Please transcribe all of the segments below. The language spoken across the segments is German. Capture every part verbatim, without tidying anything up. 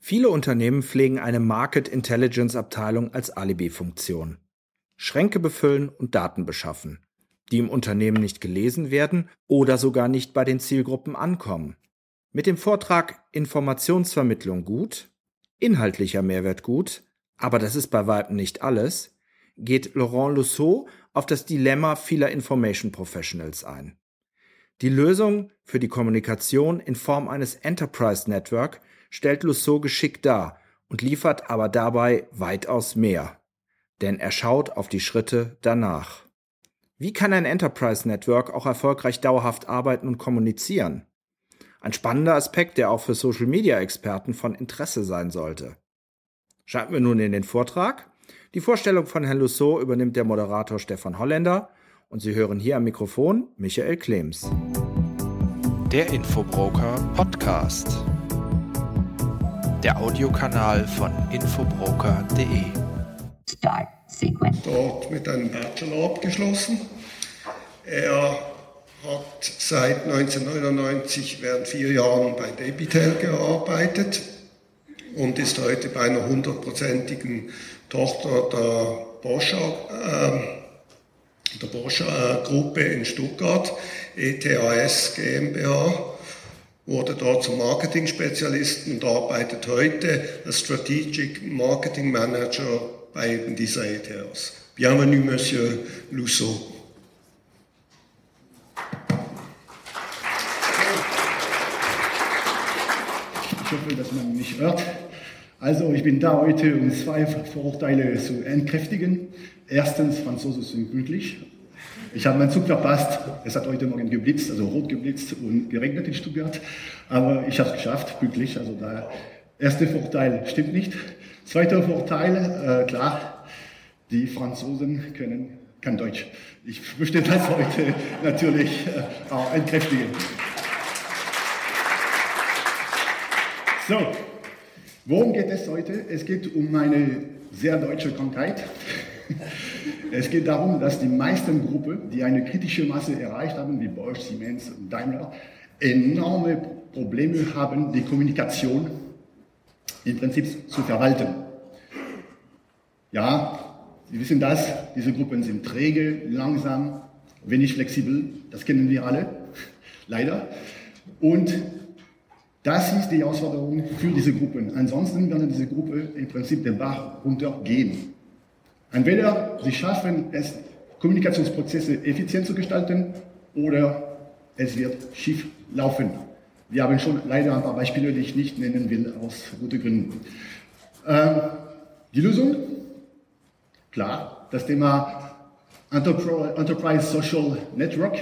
Viele Unternehmen pflegen eine Market Intelligence Abteilung als Alibi-Funktion. Schränke befüllen und Daten beschaffen, die im Unternehmen nicht gelesen werden oder sogar nicht bei den Zielgruppen ankommen. Mit dem Vortrag Informationsvermittlung gut, inhaltlicher Mehrwert gut, aber das ist bei weitem nicht alles, geht Laurent Lusseau auf das Dilemma vieler Information Professionals ein. Die Lösung für die Kommunikation in Form eines Enterprise Network stellt Lusseau geschickt dar und liefert aber dabei weitaus mehr. Denn er schaut auf die Schritte danach. Wie kann ein Enterprise Network auch erfolgreich dauerhaft arbeiten und kommunizieren? Ein spannender Aspekt, der auch für Social-Media-Experten von Interesse sein sollte. Schalten wir nun in den Vortrag. Die Vorstellung von Herrn Lusseau übernimmt der Moderator Stefan Holländer und Sie hören hier am Mikrofon Michael Klems. Der Infobroker Podcast. Der Audiokanal von infobroker punkt de. Start Sequence. Dort mit einem Bachelor abgeschlossen. Er hat seit neunzehnhundertneunundneunzig während vier Jahren bei Debitel gearbeitet und ist heute bei einer hundertprozentigen Tochter der Bosch, äh, der Bosch äh, Gruppe in Stuttgart, E T A S GmbH, wurde dort zum Marketing-Spezialisten und arbeitet heute als Strategic Marketing Manager bei eben dieser E T A S. Bienvenue, Monsieur Lusseau. Ich hoffe, dass man mich hört. Also, ich bin da heute, um zwei Vorurteile zu entkräftigen. Erstens, Franzosen sind pünktlich. Ich habe meinen Zug verpasst. Es hat heute Morgen geblitzt, also rot geblitzt und geregnet in Stuttgart. Aber ich habe es geschafft, pünktlich. Also, der erste Vorteil stimmt nicht. Zweiter Vorteil, äh, klar, die Franzosen können kein Deutsch. Ich möchte das heute natürlich äh, auch entkräftigen. So, worum geht es heute? Es geht um eine sehr deutsche Krankheit. Es geht darum, dass die meisten Gruppen, die eine kritische Masse erreicht haben, wie Bosch, Siemens und Daimler, enorme Probleme haben, die Kommunikation im Prinzip zu verwalten. Ja, Sie wissen das, diese Gruppen sind träge, langsam, wenig flexibel, das kennen wir alle, leider. Und das ist die Herausforderung für diese Gruppen. Ansonsten werden diese Gruppen im Prinzip den Bach runtergehen. Entweder sie schaffen es, Kommunikationsprozesse effizient zu gestalten, oder es wird schief laufen. Wir haben schon leider ein paar Beispiele, die ich nicht nennen will, aus guten Gründen. Ähm, die Lösung? Klar, das Thema Enterprise Social Network,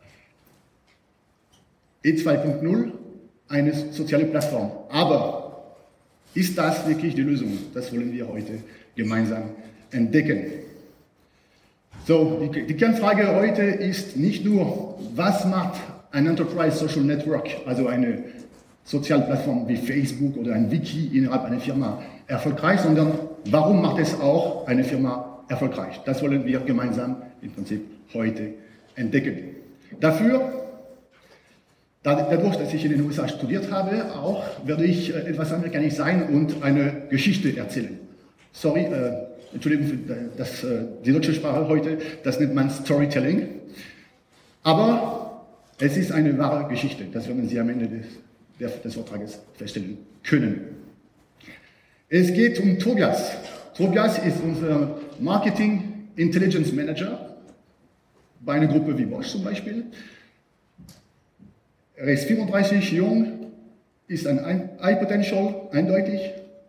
E zwei Punkt null, eine soziale Plattform. Aber ist das wirklich die Lösung? Das wollen wir heute gemeinsam entdecken. So, die, die Kernfrage heute ist nicht nur, was macht ein Enterprise Social Network, also eine Sozialplattform wie Facebook oder ein Wiki innerhalb einer Firma erfolgreich, sondern warum macht es auch eine Firma erfolgreich? Das wollen wir gemeinsam im Prinzip heute entdecken. Dafür, dadurch, dass ich in den U S A studiert habe, auch werde ich etwas amerikanisch sein und eine Geschichte erzählen. Sorry, äh, Entschuldigung für das, äh, die deutsche Sprache heute, das nennt man Storytelling. Aber es ist eine wahre Geschichte, das werden Sie am Ende des, des, des Vortrages feststellen können. Es geht um Tobias. Tobias ist unser Marketing Intelligence Manager bei einer Gruppe wie Bosch zum Beispiel. Er ist fünfunddreißig, jung, ist ein High Potential, eindeutig.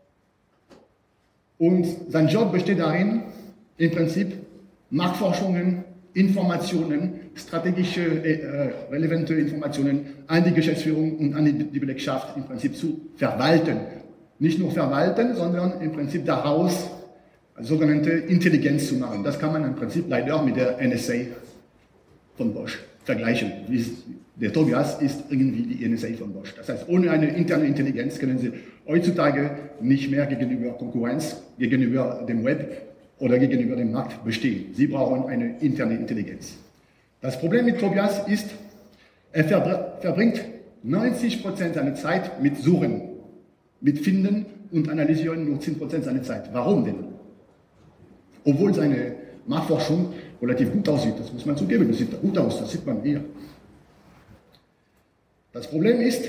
Und sein Job besteht darin, im Prinzip Marktforschungen, Informationen, strategische, äh, relevante Informationen an die Geschäftsführung und an die, die Belegschaft im Prinzip zu verwalten. Nicht nur verwalten, sondern im Prinzip daraus sogenannte Intelligenz zu machen. Das kann man im Prinzip leider mit der N S A von Bosch vergleichen. Der Tobias ist irgendwie die N S A von Bosch. Das heißt, ohne eine interne Intelligenz können Sie heutzutage nicht mehr gegenüber Konkurrenz, gegenüber dem Web oder gegenüber dem Markt bestehen. Sie brauchen eine interne Intelligenz. Das Problem mit Tobias ist, er verbringt neunzig Prozent seiner Zeit mit Suchen. mit Finden und Analysieren nur zehn Prozent seiner Zeit. Warum denn? Obwohl seine Marktforschung relativ gut aussieht, das muss man zugeben, das sieht gut aus, das sieht man hier. Das Problem ist,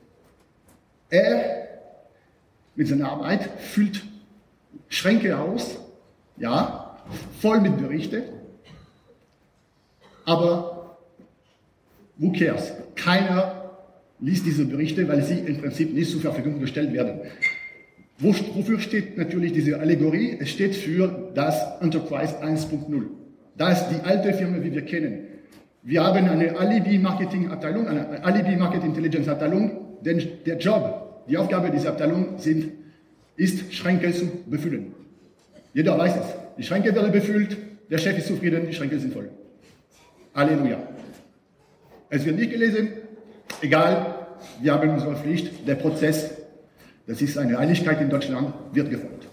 er mit seiner Arbeit füllt Schränke aus, ja, voll mit Berichten, aber who cares? Keiner liest diese Berichte, weil sie im Prinzip nicht zur Verfügung gestellt werden. Wofür steht natürlich diese Allegorie? Es steht für das Enterprise eins Punkt null. Das ist die alte Firma, wie wir kennen. Wir haben eine Alibi-Marketing-Abteilung, eine Alibi-Market-Intelligence-Abteilung, denn der Job, die Aufgabe dieser Abteilung sind, ist, Schränke zu befüllen. Jeder weiß es. Die Schränke werden befüllt, der Chef ist zufrieden, die Schränke sind voll. Halleluja. Es wird nicht gelesen, egal, wir haben unsere Pflicht, der Prozess, das ist eine Einigkeit in Deutschland, wird gefolgt.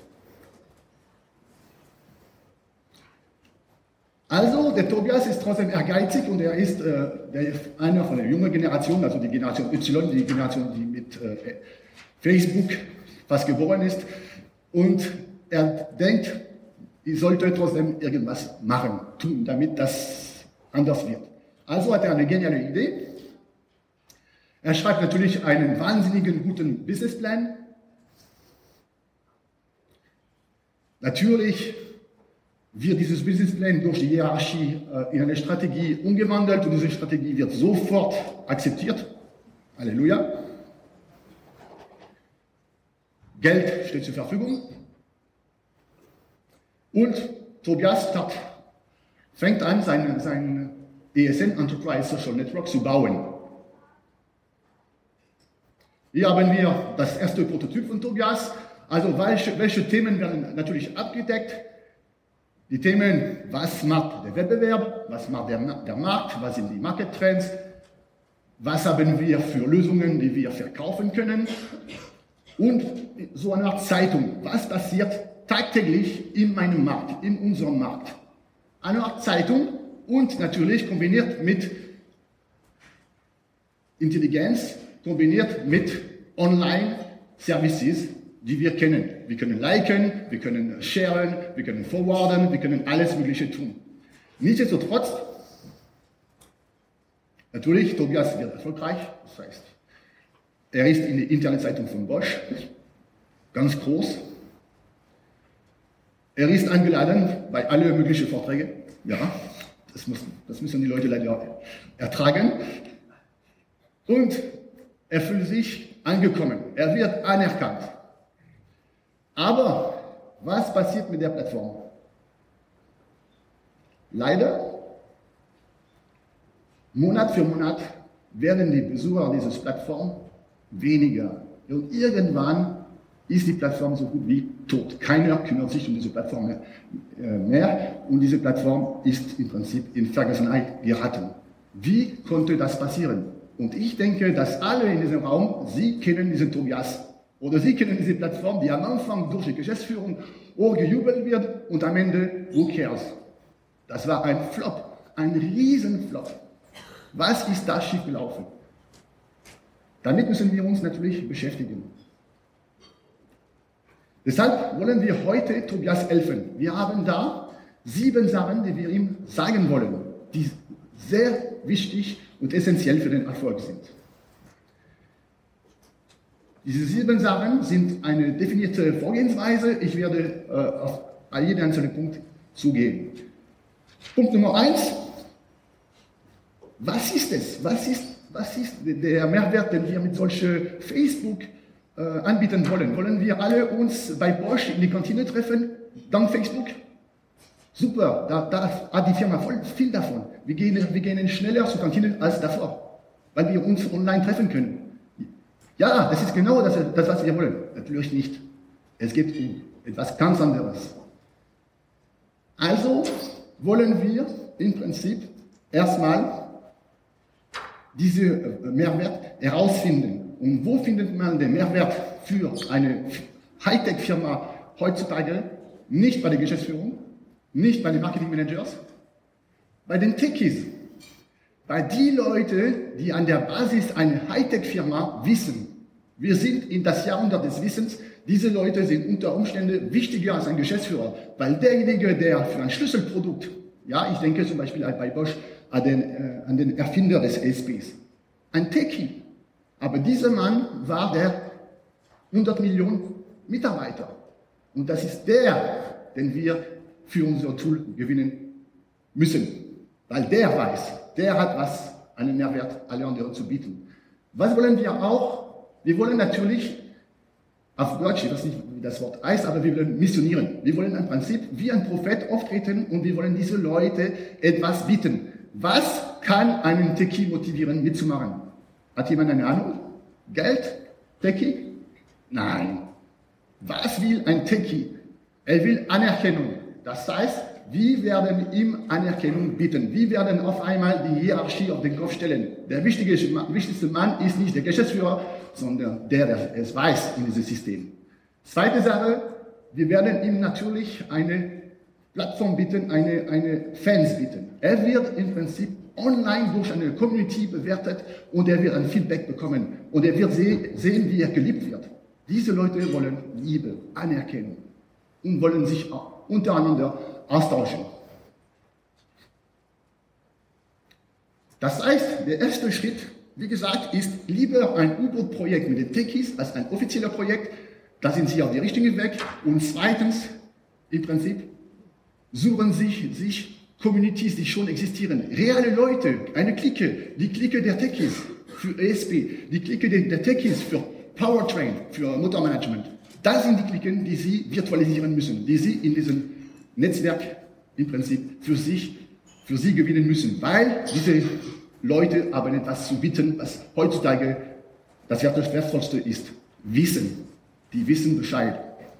Also, der Tobias ist trotzdem ehrgeizig und er ist, äh, der ist einer von der jungen Generation, also die Generation Y, die Generation, die mit äh, Facebook fast geboren ist. Und er denkt, ich sollte trotzdem irgendwas machen, tun, damit das anders wird. Also hat er eine geniale Idee. Er schreibt natürlich einen wahnsinnigen guten Businessplan. Natürlich wird dieses Businessplan durch die Hierarchie äh, in eine Strategie umgewandelt und diese Strategie wird sofort akzeptiert. Halleluja. Geld steht zur Verfügung. Und Tobias start, fängt an, sein, sein E S N Enterprise Social Network zu bauen. Hier haben wir das erste Prototyp von Tobias. Also welche, welche Themen werden natürlich abgedeckt? Die Themen, was macht der Wettbewerb, was macht der, der Markt, was sind die Market Trends, was haben wir für Lösungen, die wir verkaufen können und so eine Art Zeitung, was passiert tagtäglich in meinem Markt, in unserem Markt. Eine Art Zeitung und natürlich kombiniert mit Intelligenz, kombiniert mit Online-Services, die wir kennen. Wir können liken, wir können sharen, wir können forwarden, wir können alles Mögliche tun. Nichtsdestotrotz, natürlich, Tobias wird erfolgreich, das heißt, er ist in der Internetzeitung von Bosch, ganz groß. Er ist eingeladen bei allen möglichen Vorträgen, ja, das, muss, das müssen die Leute leider ertragen. Und er fühlt sich angekommen, er wird anerkannt. Aber was passiert mit der Plattform? Leider, Monat für Monat werden die Besucher dieser Plattform weniger. Und irgendwann ist die Plattform so gut wie tot. Keiner kümmert sich um diese Plattform mehr. Und diese Plattform ist im Prinzip in Vergessenheit geraten. Wie konnte das passieren? Und ich denke, dass alle in diesem Raum, Sie kennen diesen Tobias. Oder Sie kennen diese Plattform, die am Anfang durch die Geschäftsführung hochgejubelt wird und am Ende, who cares? Das war ein Flop, ein Riesenflop. Was ist da schiefgelaufen? Damit müssen wir uns natürlich beschäftigen. Deshalb wollen wir heute Tobias helfen. Wir haben da sieben Sachen, die wir ihm sagen wollen, die sehr wichtig und essentiell für den Erfolg sind. Diese sieben Sachen sind eine definierte Vorgehensweise. Ich werde äh, auf jeden einzelnen Punkt zugehen. Punkt Nummer eins. Was ist es? Was ist, was ist der Mehrwert, den wir mit solchen Facebook äh, anbieten wollen? Wollen wir alle uns bei Bosch in die Kantine treffen, dank Facebook? Super, da, da hat die Firma voll viel davon. Wir gehen, wir gehen schneller zur Kantine als davor, weil wir uns online treffen können. Ja, das ist genau das, das, was wir wollen. Natürlich nicht. Es geht um etwas ganz anderes. Also wollen wir im Prinzip erstmal diesen Mehrwert herausfinden. Und wo findet man den Mehrwert für eine Hightech-Firma heutzutage? Nicht bei der Geschäftsführung, nicht bei den Marketing-Managers, bei den Techies. Bei den Leuten, die an der Basis einer Hightech-Firma wissen, Wir sind in das Jahrhundert des Wissens. Diese Leute sind unter Umständen wichtiger als ein Geschäftsführer, weil derjenige, der für ein Schlüsselprodukt, ja, ich denke zum Beispiel bei Bosch an den, äh, an den Erfinder des E S Ps, ein Techie, aber dieser Mann war der hundert Millionen Mitarbeiter. Und das ist der, den wir für unser Tool gewinnen müssen, weil der weiß, der hat was, einen Mehrwert alle anderen zu bieten. Was wollen wir auch? Wir wollen natürlich, auf Deutsch, ich weiß nicht, wie das Wort heißt, aber wir wollen missionieren. Wir wollen im Prinzip wie ein Prophet auftreten und wir wollen diese Leute etwas bieten. Was kann einen Techie motivieren, mitzumachen? Hat jemand eine Ahnung? Geld? Techie? Nein. Was will ein Techie? Er will Anerkennung. Das heißt, wir werden ihm Anerkennung bieten. Wir werden auf einmal die Hierarchie auf den Kopf stellen. Der wichtigste, wichtigste Mann ist nicht der Geschäftsführer, sondern der, der es weiß in diesem System. Zweite Sache, wir werden ihm natürlich eine Plattform bieten, eine, eine Fans bieten. Er wird im Prinzip online durch eine Community bewertet und er wird ein Feedback bekommen. Und er wird se- sehen, wie er geliebt wird. Diese Leute wollen Liebe, Anerkennung und wollen sich auch untereinander austauschen. Das heißt, der erste Schritt, wie gesagt, ist lieber ein U-Boot-Projekt mit den Techies als ein offizieller Projekt. Da sind Sie auf die richtige Weg. Und zweitens, im Prinzip, suchen Sie sich Communities, die schon existieren. Reale Leute, eine Clique, die Clique der Techies für E S P, die Clique der Techies für Powertrain, für Motormanagement. Das sind die Cliquen, die Sie virtualisieren müssen, die Sie in diesem Netzwerk im Prinzip für sich, für Sie gewinnen müssen, weil diese Leute haben etwas zu bieten, was heutzutage das Wertvollste ist. Wissen. Die wissen Bescheid.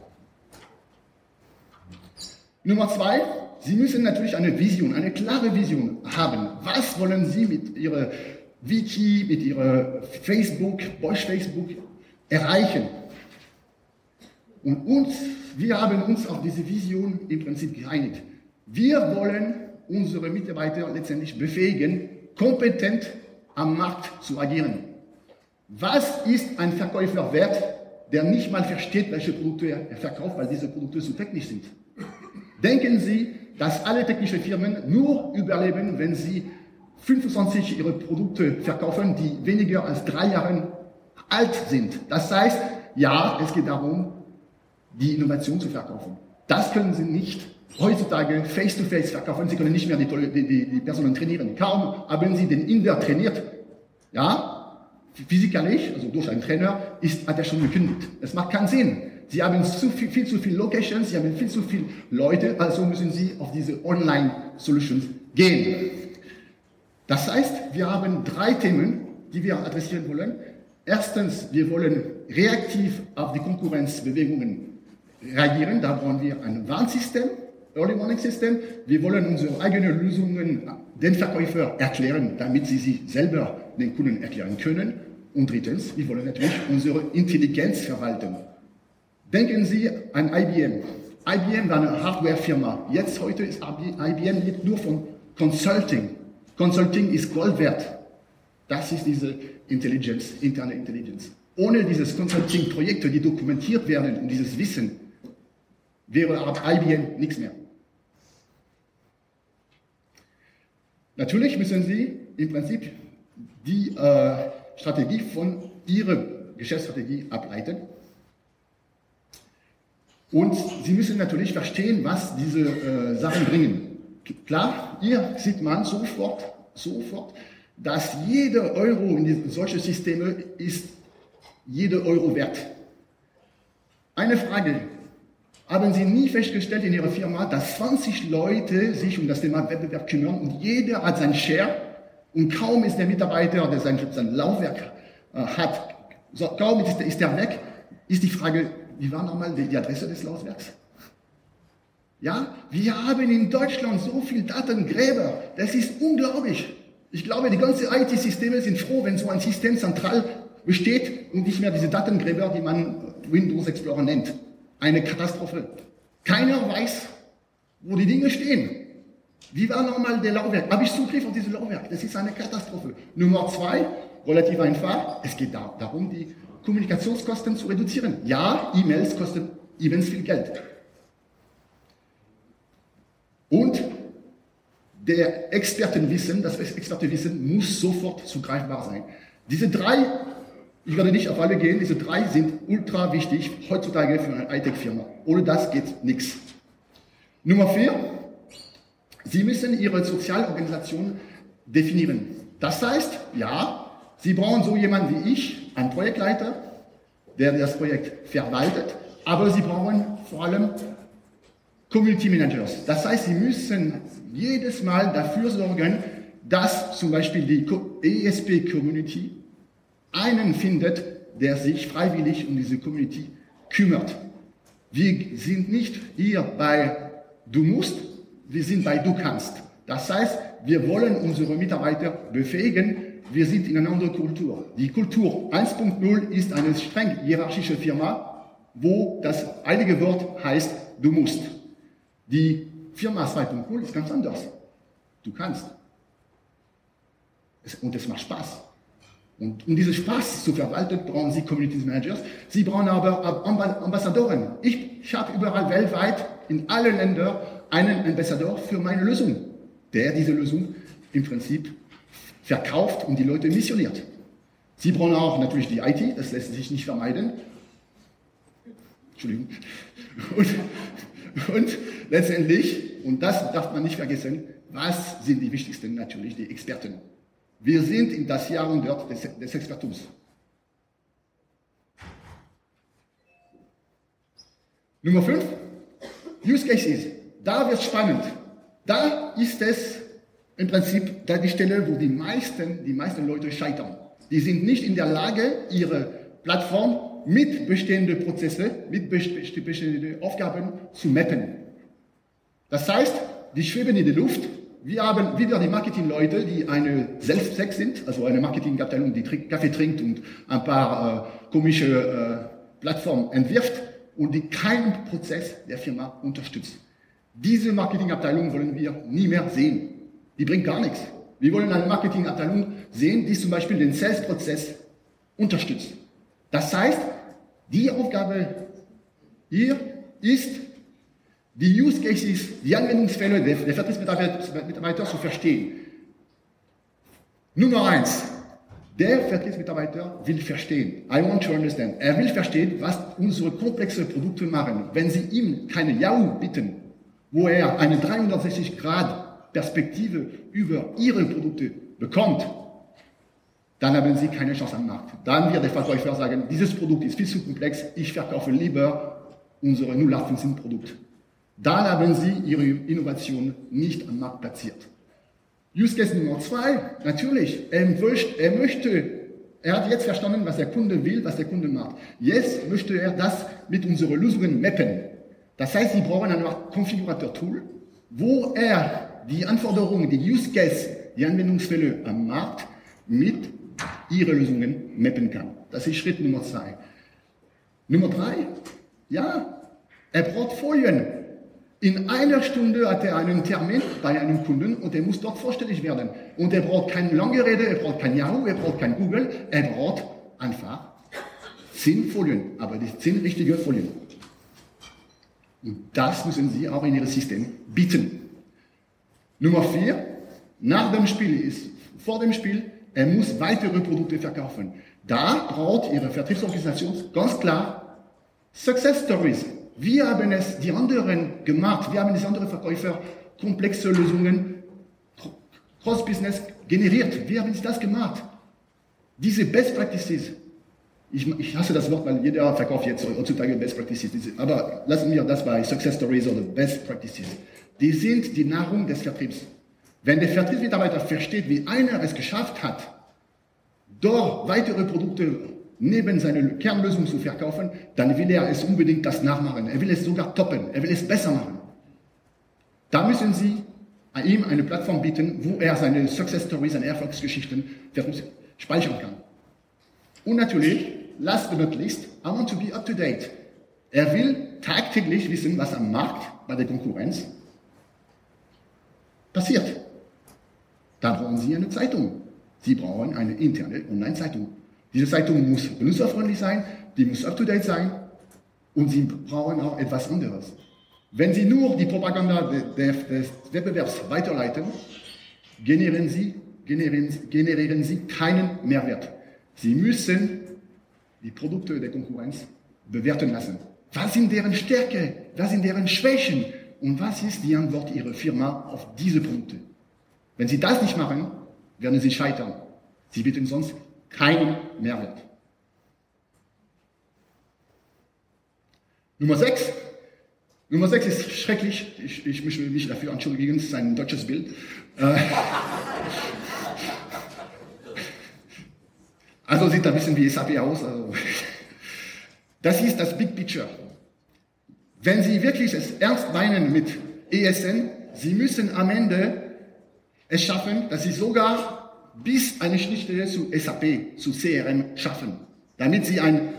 Nummer zwei, Sie müssen natürlich eine Vision, eine klare Vision haben. Was wollen Sie mit Ihrer Wiki, mit Ihrer Facebook, Bosch Facebook erreichen? Und uns, wir haben uns auf diese Vision im Prinzip geeinigt. Wir wollen unsere Mitarbeiter letztendlich befähigen, kompetent am Markt zu agieren. Was ist ein Verkäufer wert, der nicht mal versteht, welche Produkte er verkauft, weil diese Produkte zu technisch sind? Denken Sie, dass alle technischen Firmen nur überleben, wenn sie fünfundzwanzig ihre Produkte verkaufen, die weniger als drei Jahre alt sind? Das heißt, ja, es geht darum, die Innovation zu verkaufen. Das können Sie nicht heutzutage face-to-face verkaufen. Sie können nicht mehr die, die, die Personen trainieren. Kaum haben Sie den Inder trainiert, ja, physikalisch, also durch einen Trainer, ist, hat er schon gekündigt. Es macht keinen Sinn. Sie haben zu viel, viel zu viele Locations, Sie haben viel zu viele Leute, also müssen Sie auf diese Online-Solutions gehen. Das heißt, wir haben drei Themen, die wir adressieren wollen. Erstens, wir wollen reaktiv auf die Konkurrenzbewegungen reagieren. Da brauchen wir ein Warnsystem, Early Warning System. Wir wollen unsere eigenen Lösungen den Verkäufer erklären, damit sie sie selber den Kunden erklären können. Und drittens, wir wollen natürlich unsere Intelligenz verwalten. Denken Sie an I B M. I B M war eine Hardware-Firma. Jetzt, heute ist I B M lebt nur von Consulting. Consulting ist Gold wert. Das ist diese Intelligenz, interne Intelligenz. Ohne dieses Consulting-Projekte, die dokumentiert werden und dieses Wissen, wäre ab I B M nichts mehr. Natürlich müssen Sie im Prinzip die äh, Strategie von Ihrer Geschäftsstrategie ableiten. Und Sie müssen natürlich verstehen, was diese äh, Sachen bringen. Klar, hier sieht man sofort, sofort, dass jeder Euro in diese, solche Systeme ist jeder Euro wert. Eine Frage. Haben Sie nie festgestellt in Ihrer Firma, dass zwanzig Leute sich um das Thema Wettbewerb kümmern und jeder hat sein Share und kaum ist der Mitarbeiter, der sein, sein Laufwerk äh, hat, so, kaum ist, ist der weg, ist die Frage, wie war nochmal die, die Adresse des Laufwerks? Ja, wir haben in Deutschland so viele Datengräber, das ist unglaublich. Ich glaube, die ganzen I T-Systeme sind froh, wenn so ein System zentral besteht und nicht mehr diese Datengräber, die man Windows Explorer nennt. Eine Katastrophe. Keiner weiß, wo die Dinge stehen. Wie war nochmal der Laufwerk? Habe ich Zugriff auf dieses Laufwerk? Das ist eine Katastrophe. Nummer zwei, relativ einfach. Es geht da, darum, die Kommunikationskosten zu reduzieren. Ja, E-Mails kosten immens viel Geld. Und der Expertenwissen, das Expertenwissen muss sofort zugreifbar sein. Diese drei, ich werde nicht auf alle gehen, diese drei sind ultra wichtig heutzutage für eine Hightech-Firma. Ohne das geht nichts. Nummer vier, Sie müssen Ihre Sozialorganisation definieren. Das heißt, ja, Sie brauchen so jemanden wie ich, einen Projektleiter, der das Projekt verwaltet, aber Sie brauchen vor allem Community Managers. Das heißt, Sie müssen jedes Mal dafür sorgen, dass zum Beispiel die E S P-Community einen findet, der sich freiwillig um diese Community kümmert. Wir sind nicht hier bei Du musst, wir sind bei Du kannst. Das heißt, wir wollen unsere Mitarbeiter befähigen, wir sind in einer anderen Kultur. Die Kultur eins Punkt null ist eine streng hierarchische Firma, wo das heilige Wort heißt Du musst. Die Firma zwei Punkt null ist ganz anders. Du kannst. Und es macht Spaß. Und um diesen Spaß zu verwalten, brauchen Sie Community Managers. Sie brauchen aber Ambassadoren. Ich, ich habe überall weltweit, in allen Ländern, einen Ambassador für meine Lösung, der diese Lösung im Prinzip verkauft und die Leute missioniert. Sie brauchen auch natürlich die I T, das lässt sich nicht vermeiden. Entschuldigung. Und, und letztendlich, und das darf man nicht vergessen, was sind die wichtigsten? Natürlich die Experten. Wir sind in das Jahrhundert des, des Expertums. Nummer fünf, Use Cases. Da wird es spannend. Da ist es im Prinzip da die Stelle, wo die meisten, die meisten Leute scheitern. Die sind nicht in der Lage, ihre Plattform mit bestehenden Prozessen, mit bestehenden Aufgaben zu mappen. Das heißt, die schweben in der Luft. Wir haben wieder die Marketingleute, die eine Selbstzweck sind, also eine Marketingabteilung, die Kaffee trinkt und ein paar äh, komische äh, Plattformen entwirft und die keinen Prozess der Firma unterstützt. Diese Marketingabteilung wollen wir nie mehr sehen. Die bringt gar nichts. Wir wollen eine Marketingabteilung sehen, die zum Beispiel den Sales-Prozess unterstützt. Das heißt, die Aufgabe hier ist, die Use Cases, die Anwendungsfälle der, der Vertriebsmitarbeiter zu verstehen. Nummer eins, der Vertriebsmitarbeiter will verstehen. I want to understand. Er will verstehen, was unsere komplexen Produkte machen. Wenn Sie ihm keine Yahoo bieten, wo er eine dreihundertsechzig Grad Perspektive über Ihre Produkte bekommt, dann haben Sie keine Chance am Markt. Dann wird der Verkäufer sagen, dieses Produkt ist viel zu komplex, ich verkaufe lieber unser null acht fünfzehn Produkt. Dann haben Sie Ihre Innovation nicht am Markt platziert. Use Case Nummer zwei, natürlich, er möchte, er möchte, er hat jetzt verstanden, was der Kunde will, was der Kunde macht. Jetzt möchte er das mit unseren Lösungen mappen. Das heißt, Sie brauchen ein Konfigurator-Tool, wo er die Anforderungen, die Use Case, die Anwendungsfälle am Markt mit Ihren Lösungen mappen kann. Das ist Schritt Nummer zwei. Nummer drei, ja, er braucht Folien. In einer Stunde hat er einen Termin bei einem Kunden und er muss dort vorstellig werden. Und er braucht keine lange Rede, er braucht kein Yahoo, er braucht kein Google, er braucht einfach zehn Folien, aber die zehn richtige Folien. Und das müssen Sie auch in Ihrem System bieten. Nummer vier, nach dem Spiel ist, vor dem Spiel, er muss weitere Produkte verkaufen. Da braucht Ihre Vertriebsorganisation ganz klar Success Stories. Wir haben es die anderen gemacht, wir haben die anderen Verkäufer komplexe Lösungen, Cross-Business generiert. Wie haben Sie das gemacht? Diese Best Practices, ich, ich hasse das Wort, weil jeder verkauft jetzt heutzutage Best Practices, aber lassen wir das bei Success Stories oder Best Practices. Die sind die Nahrung des Vertriebs. Wenn der Vertriebsmitarbeiter versteht, wie einer es geschafft hat, dort weitere Produkte neben seiner Kernlösung zu verkaufen, dann will er es unbedingt das nachmachen. Er will es sogar toppen. Er will es besser machen. Da müssen Sie ihm eine Plattform bieten, wo er seine Success Stories, seine Erfolgsgeschichten speichern kann. Und natürlich, last but not least, I want to be up to date. Er will tagtäglich wissen, was am Markt bei der Konkurrenz passiert. Da brauchen Sie eine Zeitung. Sie brauchen eine interne Online-Zeitung. Diese Zeitung muss benutzerfreundlich sein, die muss up-to-date sein und Sie brauchen auch etwas anderes. Wenn Sie nur die Propaganda des Wettbewerbs weiterleiten, generieren Sie, generieren, generieren Sie keinen Mehrwert. Sie müssen die Produkte der Konkurrenz bewerten lassen. Was sind deren Stärken? Was sind deren Schwächen? Und was ist die Antwort Ihrer Firma auf diese Punkte? Wenn Sie das nicht machen, werden Sie scheitern. Sie bieten sonst keinen Mehrwert. Nummer sechs. Nummer sechs ist schrecklich. Ich, ich möchte mich dafür entschuldigen. Es ist ein deutsches Bild. Also sieht ein bisschen wie S A P aus. Also das ist das Big Picture. Wenn Sie wirklich es ernst meinen mit E S N, Sie müssen am Ende es schaffen, dass Sie sogar bis eine Schnittstelle zu S A P, zu C R M schaffen, damit Sie ein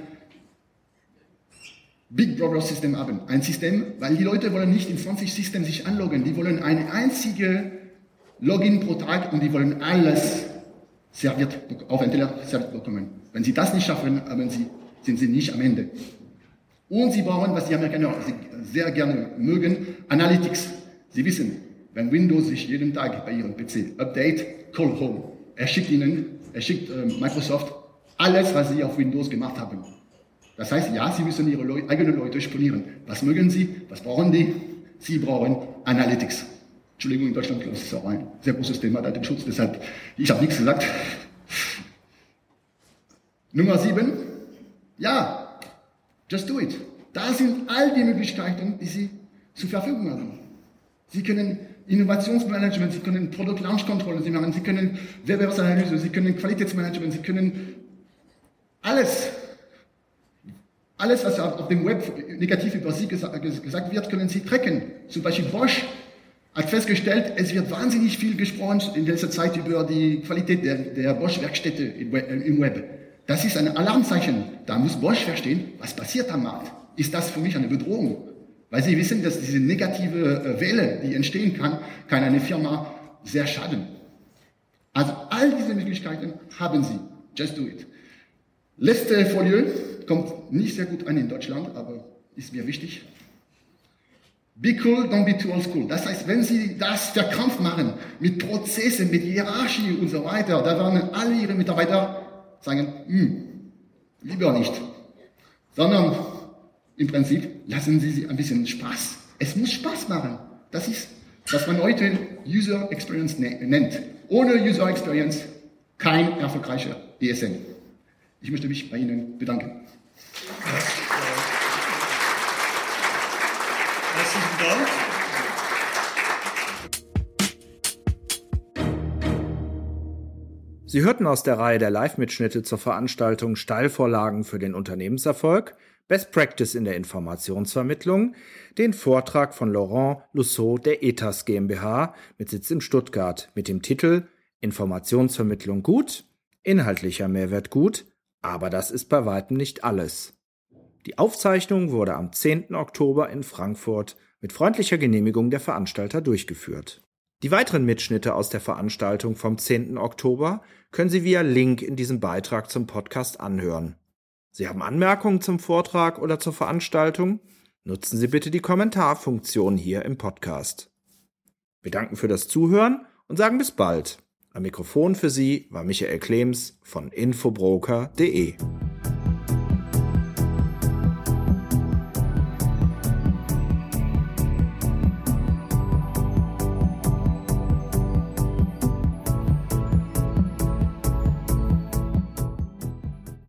Big Brother System haben. Ein System, weil die Leute wollen nicht in zwanzig Systemen sich anloggen, die wollen eine einzige Login pro Tag und die wollen alles serviert, auf einen Teller serviert bekommen. Wenn Sie das nicht schaffen, haben Sie, sind Sie nicht am Ende. Und Sie brauchen, was die Amerikaner sehr gerne mögen, Analytics. Sie wissen, wenn Windows sich jeden Tag bei Ihrem P C update, call home. Er schickt Ihnen, er schickt äh, Microsoft alles, was Sie auf Windows gemacht haben. Das heißt, ja, Sie müssen Ihre Leu- eigenen Leute spionieren. Was mögen Sie? Was brauchen die? Sie brauchen Analytics. Entschuldigung, in Deutschland das ist auch ein sehr großes Thema, Datenschutz, deshalb, ich habe nichts gesagt. Nummer sieben, ja, just do it. Da sind all die Möglichkeiten, die Sie zur Verfügung haben. Sie können Innovationsmanagement, Sie können Product Launch Control, Sie machen, Sie können Wettbewerbsanalyse, Sie können Qualitätsmanagement, Sie können alles, alles, was auf dem Web negativ über Sie gesagt wird, können Sie tracken. Zum Beispiel Bosch hat festgestellt, es wird wahnsinnig viel gesprochen in letzter Zeit über die Qualität der, der Bosch-Werkstätte im Web. Das ist ein Alarmzeichen. Da muss Bosch verstehen, was passiert am Markt. Ist das für mich eine Bedrohung? Weil sie wissen, dass diese negative Welle, die entstehen kann, kann eine Firma sehr schaden. Also all diese Möglichkeiten haben Sie. Just do it. Letzte Folie kommt nicht sehr gut an in Deutschland, aber ist mir wichtig. Be cool, don't be too old school. Das heißt, wenn Sie das verkrampft machen, mit Prozessen, mit Hierarchie und so weiter, da werden alle Ihre Mitarbeiter sagen, hm, lieber nicht. Sondern im Prinzip lassen Sie sie ein bisschen Spaß. Es muss Spaß machen. Das ist, was man heute User Experience nennt. Ohne User Experience kein erfolgreicher E S N. Ich möchte mich bei Ihnen bedanken. Herzlichen Dank. Sie hörten aus der Reihe der Live-Mitschnitte zur Veranstaltung Steilvorlagen für den Unternehmenserfolg, Best Practice in der Informationsvermittlung, den Vortrag von Laurent Lusseau der E T A S GmbH mit Sitz in Stuttgart mit dem Titel Informationsvermittlung gut, inhaltlicher Mehrwert gut, aber das ist bei weitem nicht alles. Die Aufzeichnung wurde am zehnten Oktober in Frankfurt mit freundlicher Genehmigung der Veranstalter durchgeführt. Die weiteren Mitschnitte aus der Veranstaltung vom zehnten Oktober können Sie via Link in diesem Beitrag zum Podcast anhören. Sie haben Anmerkungen zum Vortrag oder zur Veranstaltung? Nutzen Sie bitte die Kommentarfunktion hier im Podcast. Wir danken für das Zuhören und sagen bis bald. Am Mikrofon für Sie war Michael Klems von infobroker punkt de.